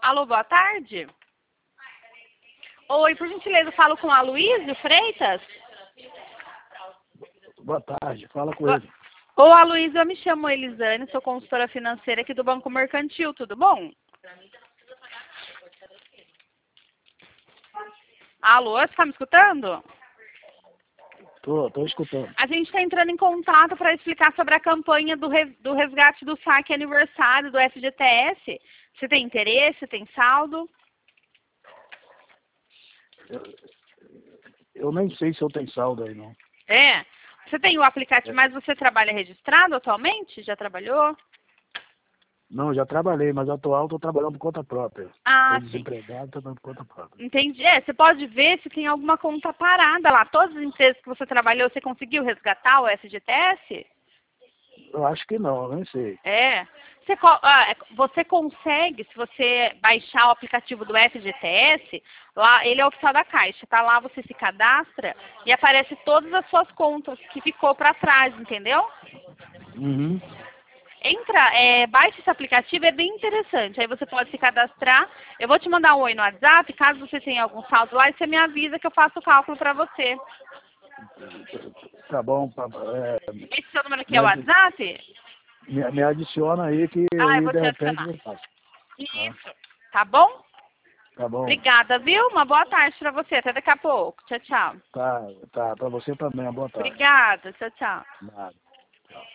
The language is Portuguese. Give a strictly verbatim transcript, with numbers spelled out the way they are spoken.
Alô, boa tarde. Oi, por gentileza, eu falo com a Aloysio Freitas? Boa tarde, fala com Boa... ele. Ô, Aloysio, eu me chamo Elisane, sou consultora financeira aqui do Banco Mercantil, tudo bom? Alô, você está me escutando? Tô, tô escutando. A gente está entrando em contato para explicar sobre a campanha do, re... do resgate do saque aniversário do F G T S. Você tem interesse? Tem saldo? Eu, eu nem sei se eu tenho saldo aí, não. É. Você tem o aplicativo, É. mas você trabalha registrado atualmente? Já trabalhou? Não, já trabalhei, mas atual estou trabalhando por conta própria. Ah, Estou sim. desempregado, estou trabalhando por conta própria. Entendi. É, você pode ver se tem alguma conta parada lá. Todas as empresas que você trabalhou, você conseguiu resgatar o F G T S? Eu acho que não, eu nem sei. É. Você, co- ah, é, você consegue, se você baixar o aplicativo do F G T S, lá, ele é oficial da Caixa, tá lá, você se cadastra e aparece todas as suas contas que ficou para trás, entendeu? Uhum. Entra, é, baixa esse aplicativo, é bem interessante. Aí você pode se cadastrar. Eu vou te mandar um oi no WhatsApp, caso você tenha algum saldo lá, e você me avisa que eu faço o cálculo para você. Tá bom, pa- é, Esse seu número aqui me, é o adi- WhatsApp? me, me adiciona aí que Ah, eu aí vou de te repente adicionar. eu faço. Tá, Isso. Tá bom? tá bom. Obrigada, viu? Uma boa tarde para você. Até daqui a pouco. Tchau, tchau. Tá, tá, pra você também, boa tarde. Obrigada. Tchau, tchau. Nada. Tchau.